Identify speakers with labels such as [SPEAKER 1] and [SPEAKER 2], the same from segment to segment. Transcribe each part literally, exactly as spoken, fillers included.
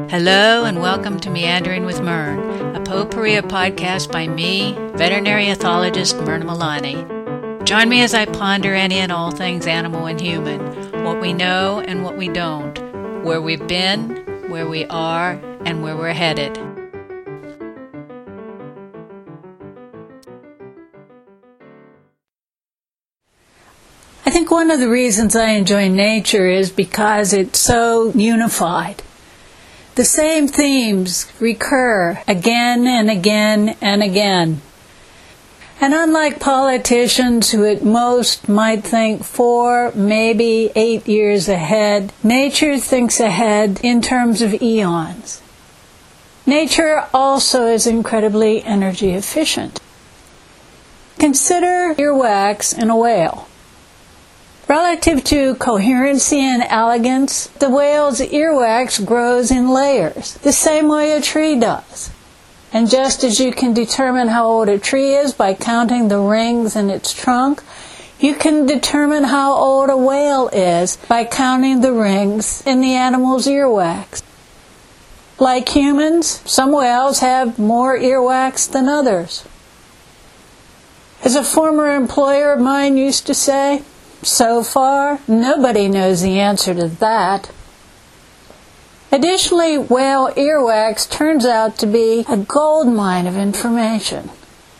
[SPEAKER 1] Hello and welcome to Meandering with Mern, a potpourri podcast by me, veterinary ethologist Myrna Milani. Join me as I ponder any and all things animal and human, what we know and what we don't, where we've been, where we are, and where we're headed. I think one of the reasons I enjoy nature is because it's so unified. The same themes recur again and again and again. And unlike politicians who at most might think four, maybe eight years ahead, nature thinks ahead in terms of eons. Nature also is incredibly energy efficient. Consider earwax in a whale. Relative to coherency and elegance, the whale's earwax grows in layers, the same way a tree does. And just as you can determine how old a tree is by counting the rings in its trunk, you can determine how old a whale is by counting the rings in the animal's earwax. Like humans, some whales have more earwax than others. As a former employer of mine used to say, so far, nobody knows the answer to that. Additionally, whale earwax turns out to be a goldmine of information.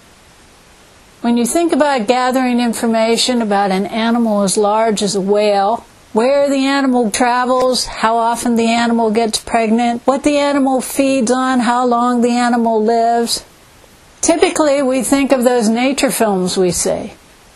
[SPEAKER 1] When you think about gathering information about an animal as large as a whale, where the animal travels, how often the animal gets pregnant, what the animal feeds on, how long the animal lives, typically we think of those nature films we see.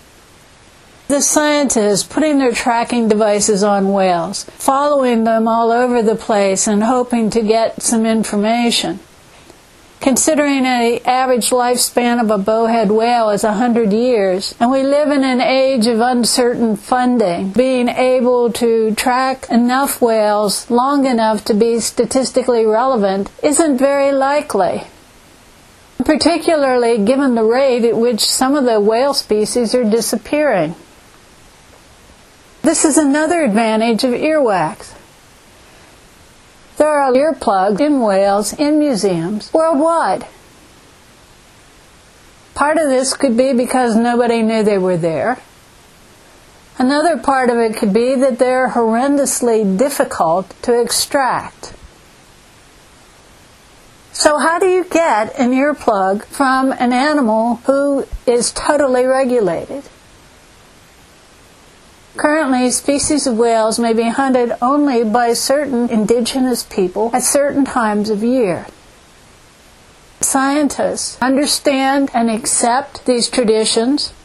[SPEAKER 1] The scientists putting their tracking devices on whales, following them all over the place and hoping to get some information. Considering an average lifespan of a bowhead whale is one hundred years, and we live in an age of uncertain funding, being able to track enough whales long enough to be statistically relevant isn't very likely. Particularly given the rate at which some of the whale species are disappearing. This is another advantage of earwax. There are earplugs in whales in museums worldwide. Part of this could be because nobody knew they were there. Another part of it could be that they're horrendously difficult to extract. So how do you get an earplug from an animal who is totally regulated? Currently, species of whales may be hunted only by certain indigenous people at certain times of year. Scientists understand and accept these traditions.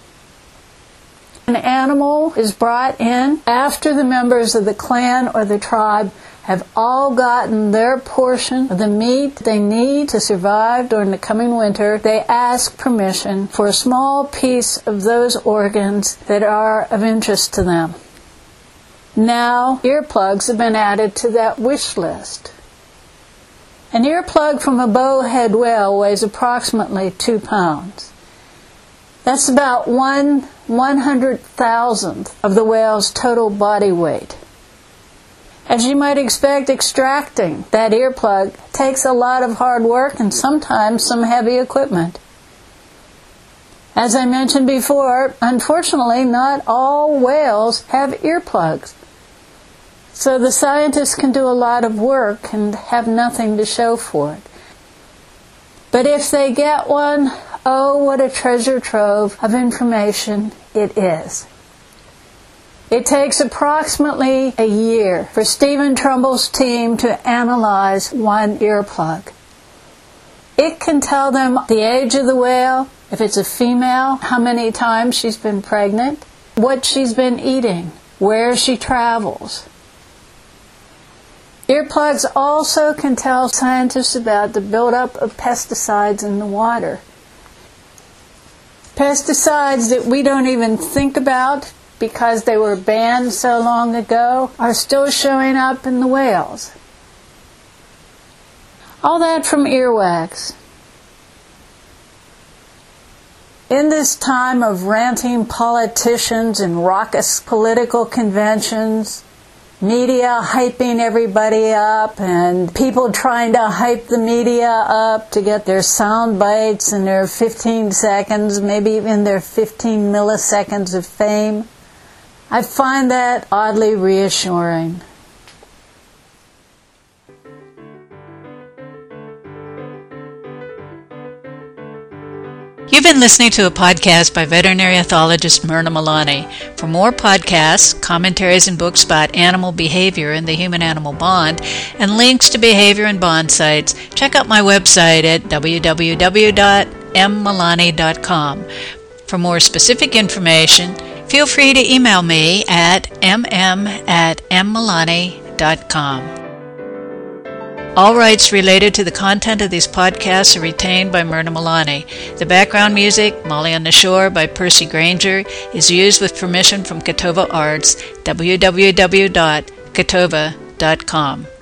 [SPEAKER 1] An animal is brought in after the members of the clan or the tribe have all gotten their portion of the meat they need to survive during the coming winter. They ask permission for a small piece of those organs that are of interest to them. Now, earplugs have been added to that wish list. An earplug from a bowhead whale weighs approximately two pounds. That's about one one hundred thousandth of the whale's total body weight. As you might expect, extracting that earplug takes a lot of hard work and sometimes some heavy equipment. As I mentioned before, unfortunately, not all whales have earplugs. So the scientists can do a lot of work and have nothing to show for it. But if they get one, oh, what a treasure trove of information it is. It takes approximately a year for Stephen Trumbull's team to analyze one earplug. It can tell them the age of the whale, if it's a female, how many times she's been pregnant, what she's been eating, where she travels. Earplugs also can tell scientists about the buildup of pesticides in the water. Pesticides that we don't even think about because they were banned so long ago, are still showing up in the whales. All that from earwax. In this time of ranting politicians and raucous political conventions, media hyping everybody up and people trying to hype the media up to get their sound bites and their fifteen seconds, maybe even their fifteen milliseconds of fame. I find that oddly reassuring.
[SPEAKER 2] You've been listening to a podcast by veterinary ethologist Myrna Malani. For more podcasts, commentaries, and books about animal behavior and the human-animal bond, and links to behavior and bond sites, check out my website at w w w dot m malani dot com. For more specific information, feel free to email me at m m at m malani dot com. All rights related to the content of these podcasts are retained by Myrna Malani. The background music, Molly on the Shore by Percy Granger, is used with permission from Catova Arts, w w w dot catova dot com.